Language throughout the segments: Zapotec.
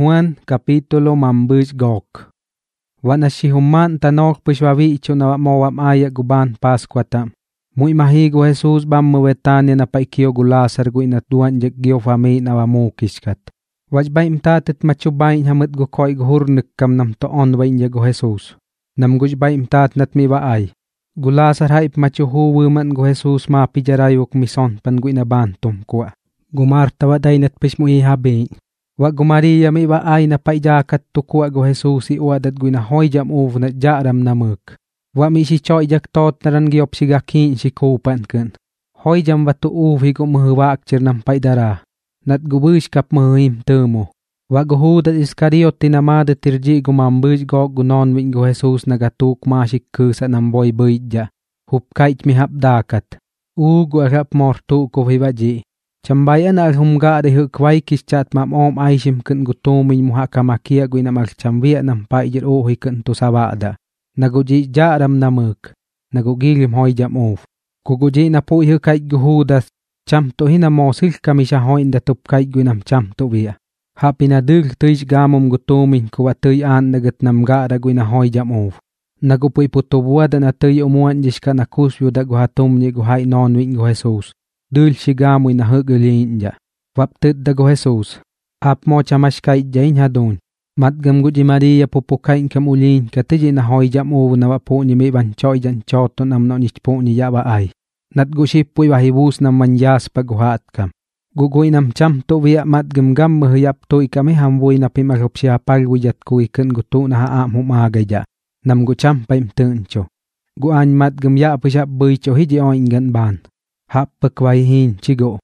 Juan capítulo mambuch gok. Wanashihuman tanok pishwavicho na mowam aya guban Pascuata. Muy mahigo Jesus bam Betania na paikio gulasar gu inatuan jeg gio fami na wamukiskat. Wajbay imtatet machubayin hamit gu koy guhurnik kam nam toon wain jego Jesus. Nam gujbay imtat nat mi waay. Gulasar haip machuhu wuman gu Jesus ma pijarayuk mison pan gu inabantum kuwa. Gumarta waday nat pishmui habi. Wa Maria mi waay na paijakat tukwa gu Jesus i uadat gu inahoy uv na jaram na muk. Wa mi si choy jak tot naran giop si gakin si kupan kun. Hoy jam watu uv higo muhuwak chir nam paidara. Nat gubush kap muhim temo. Wa guhudat Iskariot tinamada tirji gumambush gog gunon wing gu Jesus nagatuk masik kusa nam boy buidja. Hupkaich mi hapdakat. Gu arap mortu ko hiwaji. Chambayan al humga de hukwai kischat mam om aishim kun gutumin muhakamakia gu inamal chambia nam paijir ohi kun tu sabada. Naguji jaram namuk. Nagugilim hoy jam of. Kuguji na po hukai guhudas. Cham to hina mosil kamisha hoy da tupkai gunam cham to via. Hapi na dur tuish gamum gutumin kuwa tuy an nagat nam gara guina hoy jam of. Nagupuy putubuada na tuy umuan jishka na kusyo da guhatum ni guhay non wing gu Jesus. Dul shigamoy na hugulinja. Waptid da gu Jesus. Ap mo chamashkay jain hadon. Matgam guji Maria pupukain kam ulin katiji na hoy jam of na wapo ni mi banchoy jan choto nam no nishpo ni yaba ay. Nat gushippuy wahibus nam manyas paguhat kam. Gugoy nam cham to via matgam gam mahuyap to ikami hamwoy na pimarup siya palwiyat kuy kun guto na haam humagaya. Nam gucham pa imtuncho. Guan matgam ya pusyap buy cho hiji oingan ban. Hap pakwayhin chigo.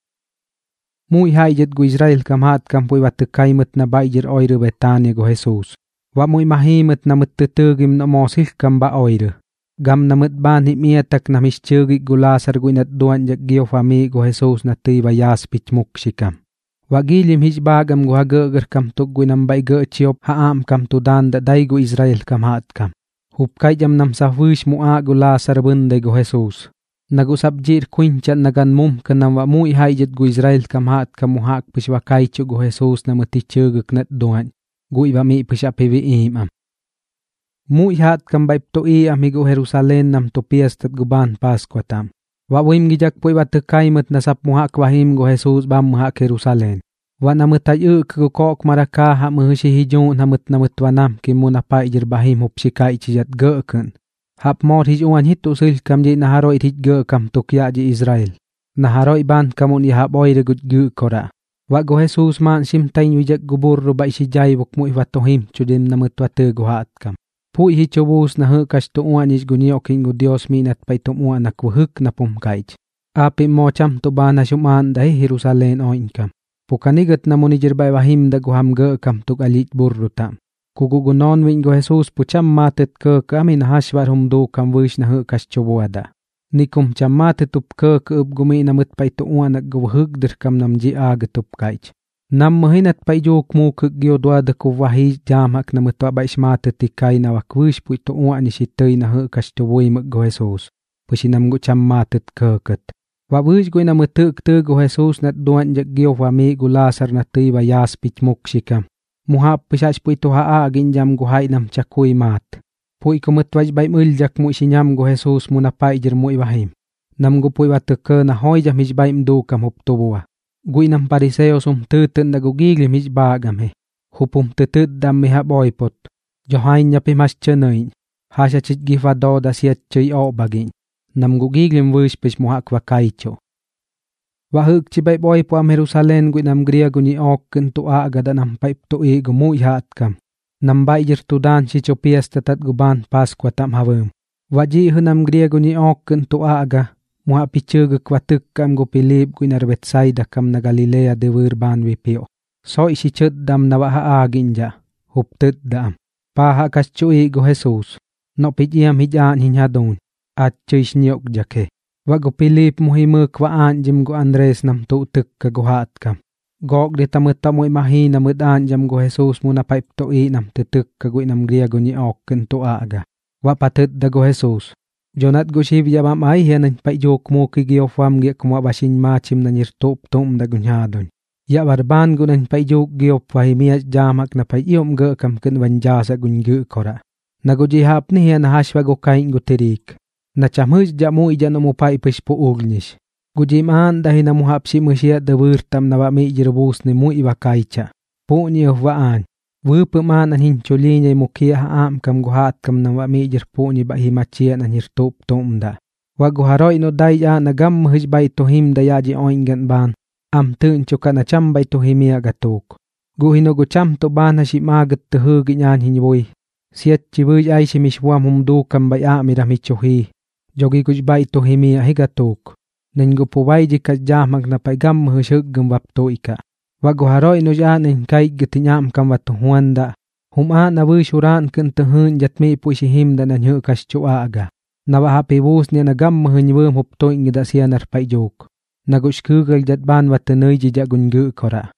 Muy hayjit gu Israel kam hat kam puy watukaymat na bayjir oyru Betania gu Jesus. Wa muy mahimat na matutugim na mosil kam ba oyru. Gam na matban himiatak na mischugig gulasar gu inat duan jak gio fami gu Jesus na tiba yaspich mukshikam. Wagilim hijbagam gu hagagar kam tuk gu inambay gachiyop haam kam tudan da day gu Israel kam hat kam. Hupkay jam nam safwish mua gulasar bunday gu Jesus. Nagusabjir kuinchat nagan mum kanam wa muy hayjit gu Israel kam hat kam muhak pishwakaycho gu Jesus na matichugig nat duan. Gu iba mi pishapivi imam. Muy hat kam baip to amigo Jerusalem nam to piestat guban Pascuatam. Wa wim gijak po ibatukaymat na sap muhak wahim gu Jesus bam muhak Jerusalem. Wa namatay gu kok marakaha muhushi hijon namat wanam ki muna paijir bahim hupshikay chijat gakun. Hap mor hijuan hito sil kam di naharoy hit gakam tukya di Israel. Naharoy ban kamun ihap oyre gut gukora. Wa gu Jesus man simtay wijak guburro ba isijay wak mu iwatohim chudim namatwate guhat kam. Puy hichobus na hukas tuuan is gunyokin gu Dios minat pay tumuan na kuhuk na pumkaich. Api mo cham to ba na syuman dahi Jerusalem oinkam. Pukanigat na munijir bay wahim da guham gakam tuk alit burrutam. Kugugunon wing gu Jesus pucham matet ke kami na haswar humdo kam wish na hukas chobuada. Nikum cham matet up ke ub gumi na mut pay tuuan na guhuk dir kam namji agatup kaich. Nam mahinat pa ijuk mo kagyo doada ko wahi jamak na matwaba ismata tikay na wakwish po ito uwa ni sitay na hukas tuwoy maggo Jesus. Pusinam go cham matat kakat. Wawish go na matuk-tug go Jesus nat duwan jak gyo wami gulasar na tiba yaspich mukshikam. Muhap pisas po ito haagin jam guhay nam chakoy mat. Po ikumatwaj bay muljak mo isinyam go Jesus mo na paijir mo iwahim. Nam go po iwatuka na hoy jam hijbay mdo kam huptubuwa. Guy nam pariseo sumtutun na gugilim hijbagam he. Hupum tutut dam miha boypot. Johain niya pimas chanoin. Hasya chit gifado da siyat choy o bagin. Nam gugilim wish muhak wakaycho. Wahuk chibay boypo am Jerusalem guy nam griago ni okun tu agada nam paip tu gumuy hat kam. Nam bayjir tudan si chopias tatat guban Pascuatam hawum. Waji hunam griago ni okun tu aga. Muha pichuguk watuk kam go Pilip gu inarbetsayda kam na Galilea de wirban wipio. So isi chud dam na waha aginja. Huptut dam. Paha kas chui go Jesus. No pijiyam hijaan hinyadon. At chuis nyok jake. Wago Pilip muhimuk waan jim go Andres nam tutuk ka guhat kam. Gog di tamutamoy mahi na mudan jam go Jesus muna paip toi nam tutuk ka gu inam griago ni okun tu aga. Wapatut da go Jesus. Jonat go shivya mamay hiyanan pa ijok mo kigiyofam giya kumabashin machim na nirtop tom da gunyadon. ya barban gunan payjuk giop wahimias jamak na payom ge kam ken wanjasa gungu kora. Naguji hap ni na hashwa go kain gutirik. Na chamhus jamu ija no mupai pish po ugnish. Guji maan dahi na muhap si musia de wirtam na wa mi jirbus ni mu iwa kaicha. Po ni waan. Wupe maan an hinchulinya mukia haam kam guhat kam na wa mi jirpo ni bahi machia na hirtup tomda. Wa guharoi no dai ya na gam muhish bay tohim da yaji oingan ban. Am tun chuka na cham bay tohimia gatuk. Guhino gu cham to ban hashi magat tuhu ginyan hinwoi. Siat chibuj ay si mishwam humdu kam bay amira michuhi. Jogi guj bay tohimia higatuk. Nengu po jikat jamak na pay gam muhish hugum wapto ika. Wa guharoi no ya nen kai gitinyam kam watu huanda. Huma na wishuran ken tuhun jatmi puishihim da na nyu kashchua aga. Na wa hapi bus niya na gam muhinyawum hupto ingida siya narpay juk. Nagushkugal jat ban watanay jija gungu kora.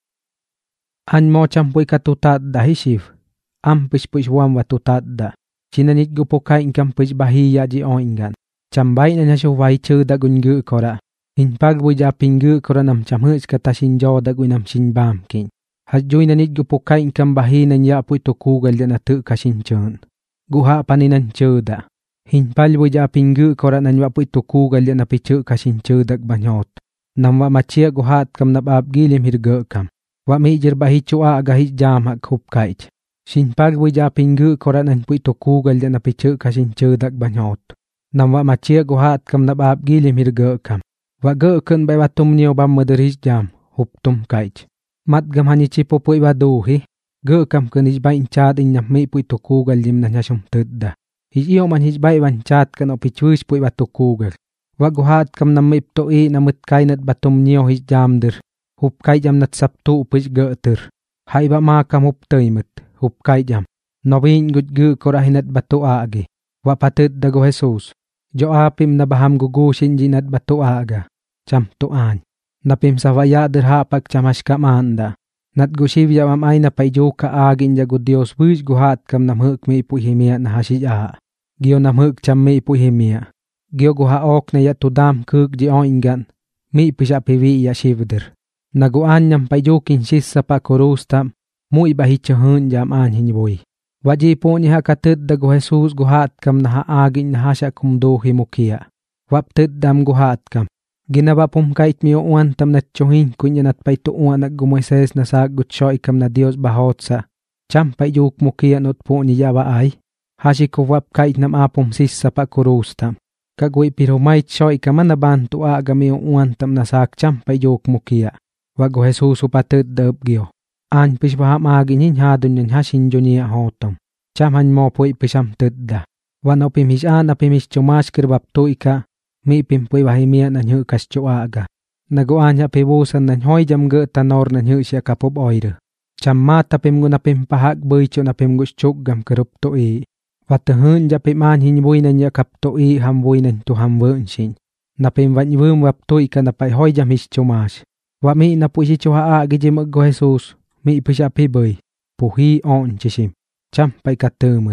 An mo champoy katutat da hishif. Ampish puishwam watutat da. Chinanit gupo kain kampish bahiya ji oingan. Chambay na nyasyo waichu da gungu kora. Hinpagboy ja pingu kora nam chamhus katashinjo da guinam shinbamkin. Hadjoy na nit gupo kain kam bahinan ya po ito kugal da na tu kashinchon. Guha paninan chuda. Hinpalboy ja pingu kora na nyo po ito kugal da na pichu kashinchodag banyot. Nam wa machia guhat kam nabab gilim hirga kam. Wa mijir bahichu agahit jamak hupkaich. Shinpagboy ja pingu kora na po ito kugal da na pichu kashinchodag banyot. Nam wa machia guhat kam nabab gilim hirga kam. Wa ge ken bay watum niyo bam madaris jam huptum kaich. Mat gam hanichi popoy waduhi. Ge kam ken bay inchad inyam mi po ito kugal lim na nyasum tudda. Hiyo man bay wanchat kan opichwish po watu kugal. Wa guhat kam na miptoi na mutkay nat batum niyo jamder. Hupkay jam nat saptu upich geter. Hay ba ma kam huptoy mut. Hupkay jam. Nobin gud ge korahinat batu agi. Wa patid dago Jesus. Jo apim na baham gugushin jinat batu aga. Cham tuan. Napim sa waya derhapak chamash kamanda. Nat gushivya mamay na payjo ka agin jago Dios wish guhat kam namhuk mi ipuhimia na hashiya. Giyo namhuk cham mi ipuhimia. Giyo guhaok na yatudam kuk di oingan. Mi ipisha pivi ya shivder. Naguan nyam payjo kinshis sa pa korustam. Mu ibahichahun jam anhin boy. Waji po niya katid dago Jesus guhat kam na haagin na hasya kumduhi mukia. Waptid dam guhat kam. Ginawa pumkait miyo uwan tam na tsuhin kunya nat paytuuan at gumoises na sagot siya ikam na Dios bahot sa. Cham payjuk mukia not po niya ba ay. Hasi ko wapkait nam apum sis sa pakurustam. Kagway pirumait siya ikam na bantu aga miyo uwan tam na sak cham payjuk mukia. Wago Jesus upatid dab giyo. An pishbaham agin hadun yan hasin niya hotom. Cham han mo po ipisham tudda. Wan opimish an apimish chumash kirbapto ika. Mi pimpoy wahimia na nyu kaschoa aga. Naguan ya pibusan na nyoy jam ge tanor na nyu siya kapop oire. Cham mata pim guna pimpahak boycho na pim guschuk gam kerupto i. Watahun ja piman hinboy na niya kapto i hamboy na to hamwen sin. Na pim wanyvum wapto ika na pay hoy jam hischumash. Wa mi na po sichuha agi jim go Jesus. Mi ipisha piboy. Puhi on chisim. Cham pay katumut.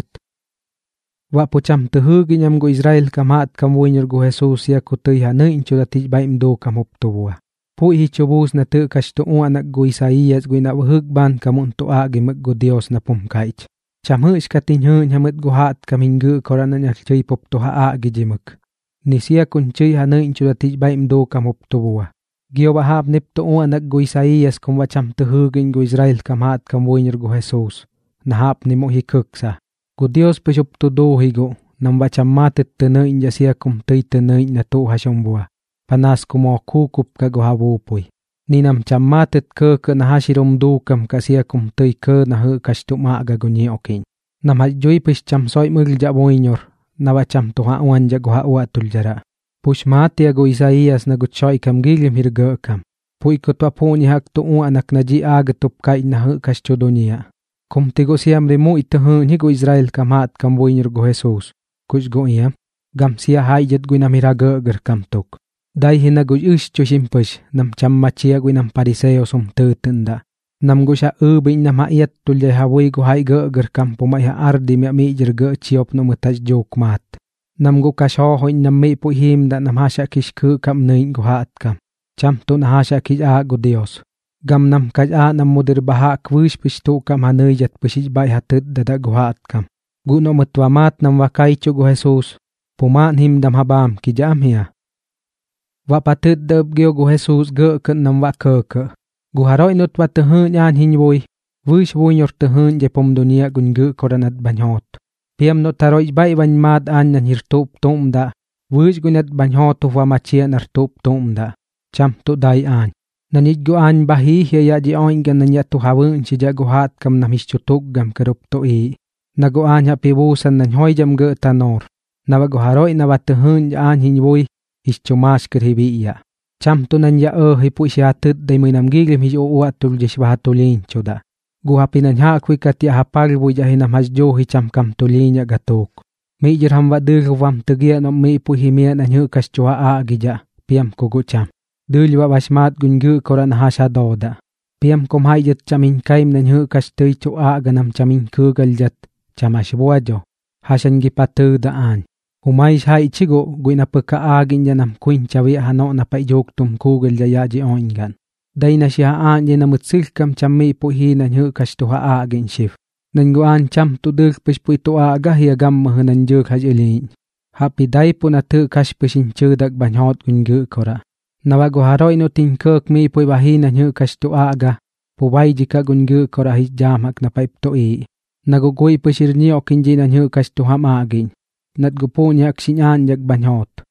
Wa po cham tuhugi nyam go Israel kamat kamwinyor go Jesus ya kutoy hanin chudatij baim do kamuptuwa. Po ihichubus na tu kashtuwa anak go Isaías go inawahugban kamunto agi mag go Dios na pumkaich. Cham hush katinhun hamut go hat kamingu koranan yak chay poptuha agi jimuk. Nisiya kunchay hanin chudatij baim do kamuptuwa. Giyo wahab niptuwa anak go Isaías kumwa cham tuhugin go Israel kamat kamwinyor go Jesus. Nahap ni mo hikuksa. Go Dios pisup tudo higo, nang bacham matit tenain ja siya kumtay tenain na to hasyambua. Panas kumo kukup ka go habupoy. Ninam cham matit ke na hasirom dukam ka siya kumtay ke na hu kastuma aga go niya okin. Nam hadjoy pis cham soy mugja boinyor, na bacham tuha uwan ja go hawa tuljara. Push mati go Isaías na gutsoy kam gilim hirga kam. Puy kutwa po ni hak tuwa anak na ji aga tupkay na hu kastudo niya. Kum tigo siyam rimu ituhun higo Israel kamat kamboinyor go Jesus. Kuch go iyam, gam siya hayjat go namiraga agar kamtok. Day hinago ish chushimpush, nam cham machia go nam pariseo sumtutunda. Nam go siya ubing nam haiyat tulyay hawoy go hayga agar kampo may haardi mi amijir ga chiop no mutaj jok mat. Nam go kashohoy nam mi po him da nam hasya kishku kam nain go haat kam. Cham to na hasya kish go Dios. gam nam kaj a nam mudir baha kwish pish tu kam hanuyat pish bay hatid dada guhat kam. Guno mutwamat nam wakaicho gu Jesus, pumaan him dam habam ki jam hiya. Wa patid dab gyo gu Jesus ge ken nam wa ke. Gu haroi nut wa tehun yan hin vui, wish vui nyor tehun je pom dunia gun ge koranat banyhot. Piam no taroi bay ban mad an nan hirtup tum da, wish gunat banyhot tu wa machia nartup tum da, cham tu dai an. Nanit gu an bahi hiya ya ji oin gan nan ya tu hawun si ja guhat kam nam hischutuk gam kerup tu i. Na gu an ya pibusan nan hoi jam ge tanor. Na wa gu haroi na wa tehun an hin vui, hischumas kerhibi ya. Cham tu nan ya hipu siatid day may namgiglim hi uatul jis bahatulin chuda. Gu hapi nan hakwikat ya hapal bu ya hinam hasjo hi cham kam tulin ya gatuk. Mi jirham wa dil wam tegia no mi pu himia nan hukas chua a gija, piam kugu cham. Dil wa basmat gungu koran hasa doda. Piam kom haijat chamin kaim nan hukas tuy chua ganam chamin kugal jat, chamash buajo. Hasan gipatu daan. Humais hai chigo guina peka agin janam kuin chawi hano na pa jok tum kugel jaya ji oingan. Day na siya aan jena mutsil kam chammi pu hi nan hukas tuha agin shif. Nan guan cham tu duk pis pu tu aga hiya gam mahunan juk haj ilin. Hapi day pu na tu kas pisin chudak banyhot gungu kora. Nawago haroi no tin kirk mi pu bahi nan hukas tu aga. Puwai jika gungu kora hi jamak na paip tu i. Nagugui pisir niyo kinji nan hukas tu ham agin. Nat gupunya aksinyan jag banyhot.